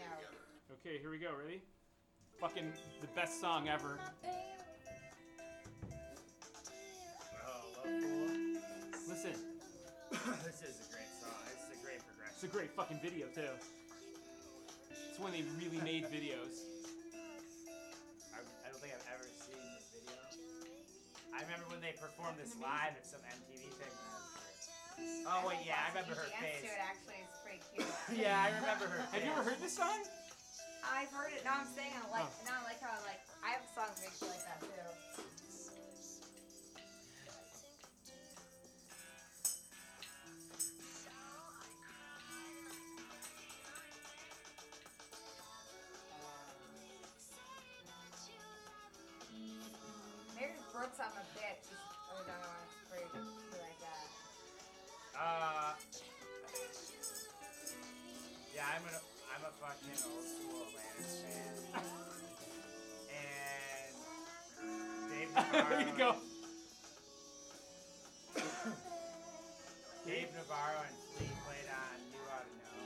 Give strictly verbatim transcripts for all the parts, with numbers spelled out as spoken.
know. Okay, here we go. Ready? Fucking the best song ever. Oh, Love Fool. Listen. This is a great song. It's a great progression. It's a great fucking video too. It's when they really made videos. I, I don't think I've ever seen this video. I remember when they performed this live at some M T V thing. Oh wait, yeah, I remember her face. To it, actually, it's pretty cute. Yeah, I remember her. Have you ever heard this song? I've heard it. Now I'm saying I like. Oh. Now I like how I like. I have songs that makes you like that too. Maybe Brooks on the bitch. Oh no, it's pretty, pretty like that. Uh, yeah, I'm a, I'm a fucking old school Atlantis fan. And Dave Navarro. There you go. Dave Navarro and Flea played on You Ought to Know.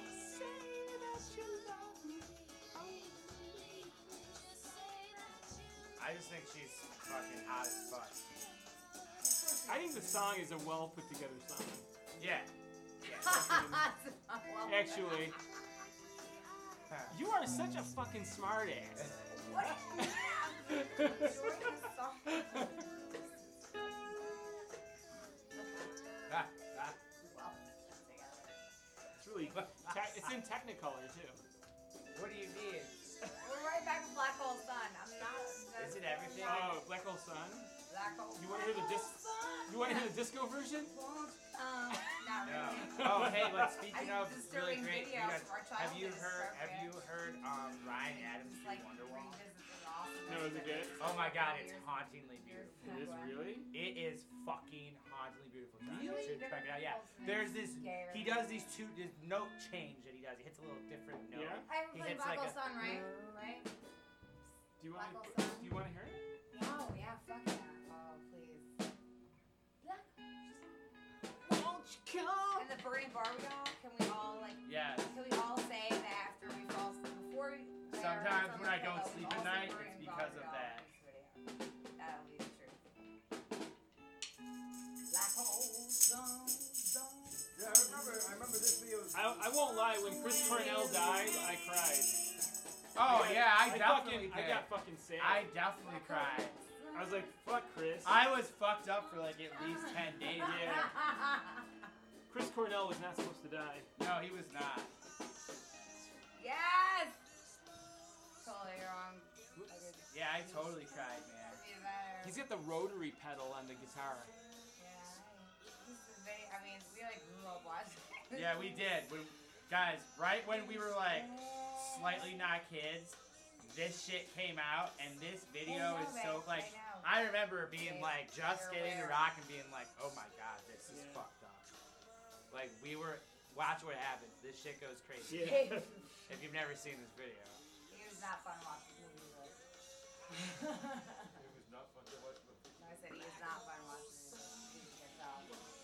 I just think she's fucking hot as fuck. I think the song is a well put together song. Yeah. Actually, you are such a fucking smart ass. What? It's really, te- it's in Technicolor too. What do you mean? We're right back to Black Hole Sun. I'm not. Is it everything? Oh, Black Hole Sun. Black Hole. You want to hear the dis? You want to hear the disco version? Um, not No. really. Oh, hey, but speaking I of use really disturbing great, you videos guys, from our have you childhood, heard? it's Have you heard um, Ryan Adams It's do like Wonderwall? revisit the awesome. No, is it good? Oh my God, it's hauntingly beautiful. It is really. It is fucking hauntingly beautiful. John. You Really? should check it out. Yeah. There's this. He does these two. This note change that he does. He hits a little different note. Yeah. I haven't He played hits Black like Hole a- Sun, right? Right? Do you want? Black To, Hole Sun. do you want to hear it? No, yeah, fuck yeah. Oh, please. Black Won't you come? And the Burning Barbie doll, can we all, like, Yes. can we all say that after we fall asleep? Before we. lay our Sometimes heads on when the I don't pillow, we sleep all at say night, Burning it's because Barbie of doll that. in this video. That'll be the truth. Black hole zone, zone. Yeah, I remember. I remember this video. Was I, I won't lie. When Chris Cornell died, I cried. Oh yeah, I, I definitely fucking, I did. got fucking sad. I definitely cried. I was like, fuck Chris. I was fucked up for like at least ten days. Yeah. Chris Cornell was not supposed to die. No, he was not. Yes! Totally wrong. I did Yeah, I totally cried, man. be better. He's got the rotary pedal on the guitar. Yeah, this is very, I mean, we like grew up watching. Yeah, we did. We, guys, right when we were like slightly not kids, this shit came out, and this video I know, is so babe, like. I know. I remember being Babe, like just you're getting into aware. rock and being like, oh my god, this is Yeah. fucked up. Like we were. Watch what happens. This shit goes crazy. Yeah. If you've never seen this video. It was not fun watching the movie, but. It was not fun to watch. But No, I said he is not fun watching the movie. You can tell.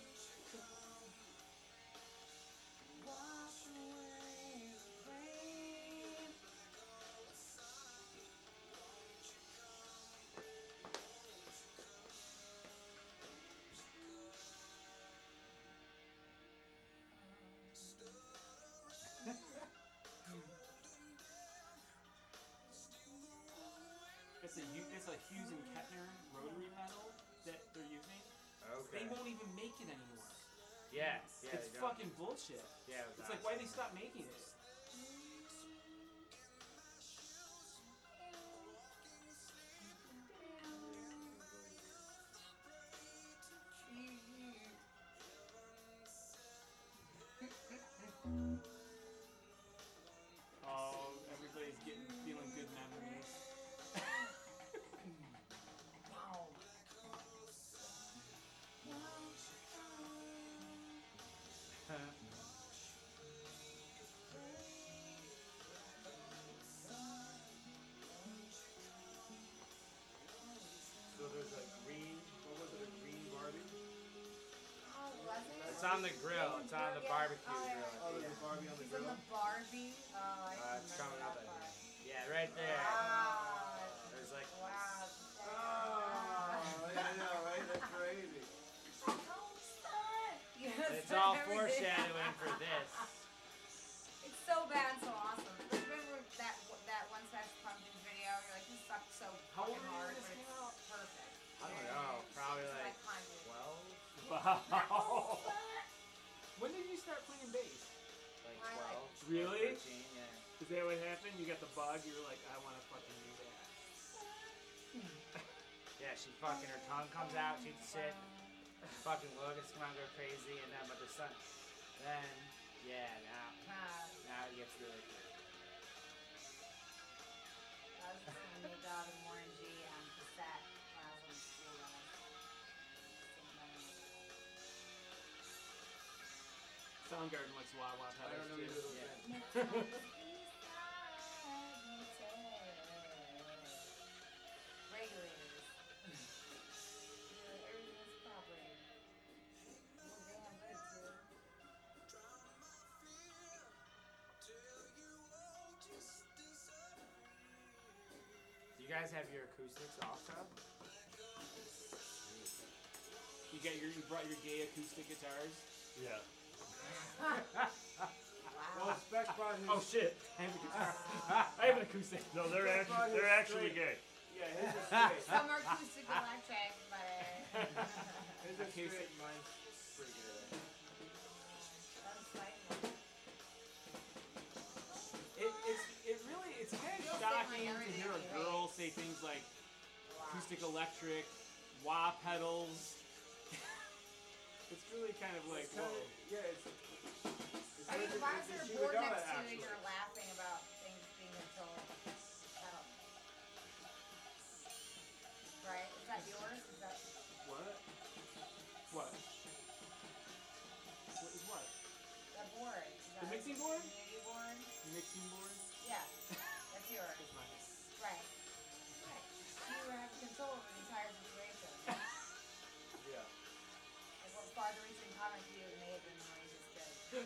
It's a Hu- it's a Hughes and Kettner rotary pedal that they're using. Okay. They won't even make it anymore. Yeah. Yeah. it's they don't. fucking bullshit. Yeah. it was It's like why they awesome. stop making it? Oh, everybody's getting feeling good memories. Wow. so there's a green. What was it? A green Barbie. Oh, was it? It's on the grill. It's on the barbecue Oh, yeah. grill. Oh, there's a Barbie on the He's in grill. the Barbie. Oh, I Uh, it's coming up right there. Wow. There's like, Wow. Oh, yeah, I know, right? That's crazy. it's all foreshadowing for this. It's so bad, so awesome. Remember that that one Smash Pumpkins video? You're like, this sucked so How old fucking were hard, you but when this it's came out? perfect. I don't know. Probably It's like like one hundred. twelve? Wow. When did you start playing bass? Like Why, like- twelve? Really? thirteen, yeah. Is that what happened? You got the bug, you were like, I want to fucking do that. Yeah, she fucking, her tongue comes out, she'd sit, fucking Logan's come out, go crazy, and then, but the sun, then, yeah, now, Uh, now it gets really good. I was listening to Nate Dogg and Warren G on cassette when I was in school. And I was Soundgarden likes wah wah I don't know pedals either too. of those Yeah. bands. Regulators. Yeah, everything's property. Well, damn, good too. Do you guys have your acoustics also? You got your, you brought your gay acoustic guitars? Yeah. Well, Spec brought his. Oh shit! I have a guitar. I have an acoustic. No, they're That's actually why they're it's actually straight. gay. Yeah, his is straight. Some are acoustic electric, but His is straight. Mine's pretty good. that's fine. It, it's it really it's kind of You'll say shocking my to hear a everything you girl say things like Wow. acoustic electric, wah pedals. It's really kind of like It's kinda, whoa. yeah, it's. it's I mean, it's- why is it's- there a she board would know next it, to you and actually. you're laughing about things being controlled? I don't know. Right? Is that yours? Is that What? What? What is what? that board? Is that The mixing board? Community board? Mixing board? Yeah. That's yours. That's mine. Right. Right. You have control over the entire situation. Yeah. Like what farther reaching comment do you made than the one you just did?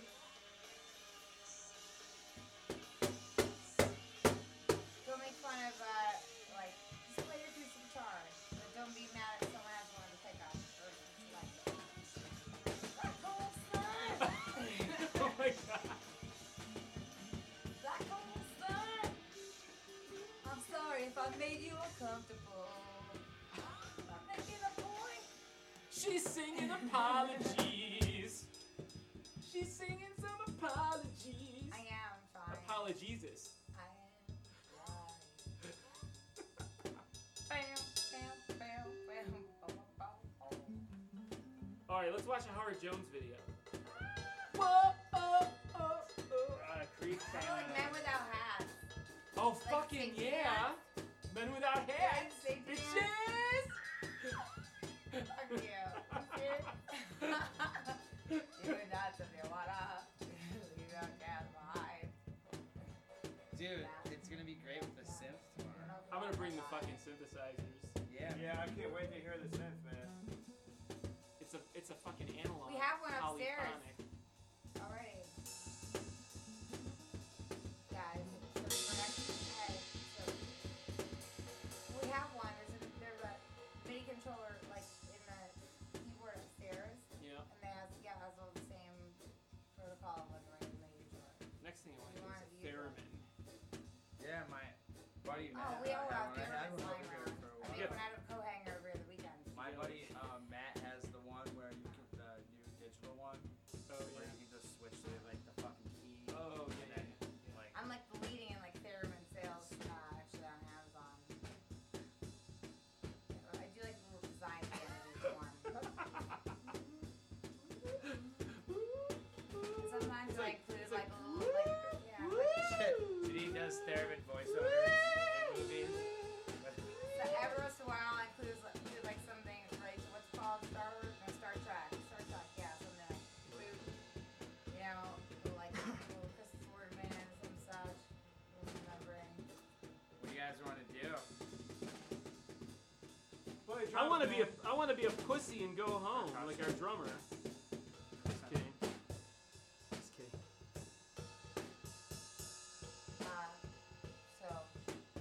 Don't make fun of, uh, like, just play your acoustic guitar, but don't be mad if someone else wanted to pick up or select it. Black hole sun! Oh my god. Black hole sun! I'm sorry if I made you uncomfortable. I'm making a point. She's singing apologies. She's singing some apologies. I am fine. Apologies. I am right. Bam, bam, bam, bam, bum, bum, bum. Alright, let's watch a Howard Jones video. Whoa, oh, oh, oh. Uh, Creep I feel like men without hats. Oh, Like fucking safety yeah. Men without hats. Yeah, safety Bitches. Fuck you. You do nuts if you wanna. You don't get behind. Dude, it's gonna be great with the synth tomorrow. I'm gonna bring the fucking synthesizers. Yeah. Yeah, I can't wait to hear the synth, man. It's a it's a fucking analog. We have one upstairs. polyphonic. Alrighty. Guys, so for next hey, so we have one. There's a there's a MIDI controller like in the keyboard upstairs, Yeah. and they has yeah has all the same protocol like running the MIDI controller. Next thing I want You to wanted do to is a use theremin. Yeah, my buddy Oh, Matt. we all I have had one. I had thermins one lying over around. here for a I while. made one out of co-hanger over the weekend. My buddy uh, Matt has the one where you can the new digital one Oh where yeah. you can just switch to like the fucking key. Oh and yeah. then yeah. like I'm like the leading in like theremin sales uh, actually on Amazon. I do like the little design at the end of each one. Sometimes It's I like- include it's like, like, a little like yeah. Like, Janine does theremin voiceovers in movies. so every once in a while I include like, include, like something right. So what's it called Star Wars? No, Star Trek. Star Trek. Yeah, something like boop. You know, like little Christmas word man, some such. Remembering. What do you guys want to do? Play I want to be a trombone. I want to be a pussy and go home like our drummer. Just kidding. Just kidding. Uh, so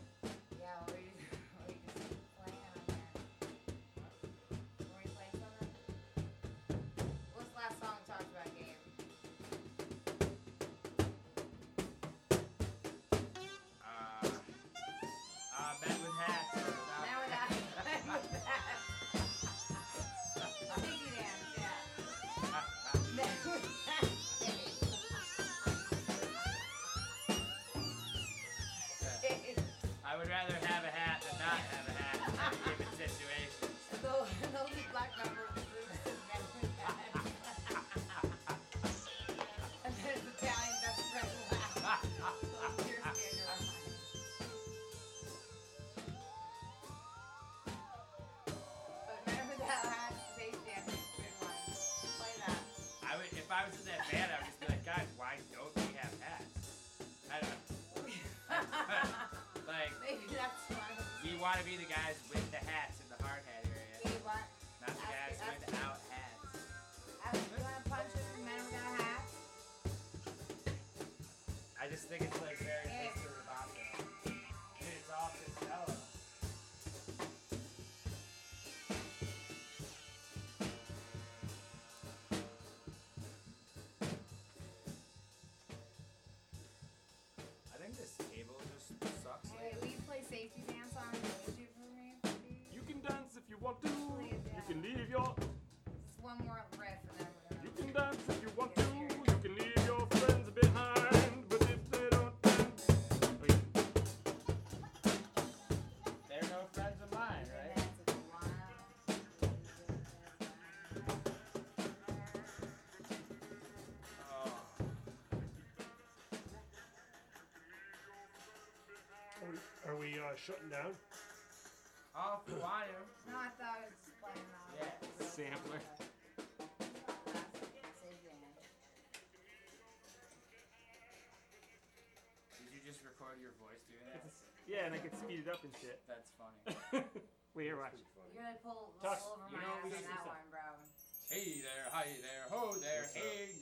want to be the guys with the hats in the hard hat area, You what? not the guys That's- without hats. I was gonna punch it for men without hats. I just think it's like very Yeah. Mister Roboto. Dude, it's all Costello. I think this table just sucks. Hey, will you play safety dance on YouTube for me, please? You can dance if you want to. Please, You yeah. can leave your. Just one more riff and then we're You gonna. can dance if you want to. You can leave your friends behind. But if they don't dance. Oh, yeah. They're no friends of mine, right? Dance if you wanna. Oh. Are we, are we uh, shutting down? Oh, if you want to. No, I thought I was just playing on. Yeah, sampler. Did you just record your voice doing that? Yeah, and I can speed it up and shit. That's funny. Wait, here, watch. Pretty funny. You're gonna pull Tux, all over you my know ass we on should that do one, bro. Hey there, hi there, ho there, What's up? hey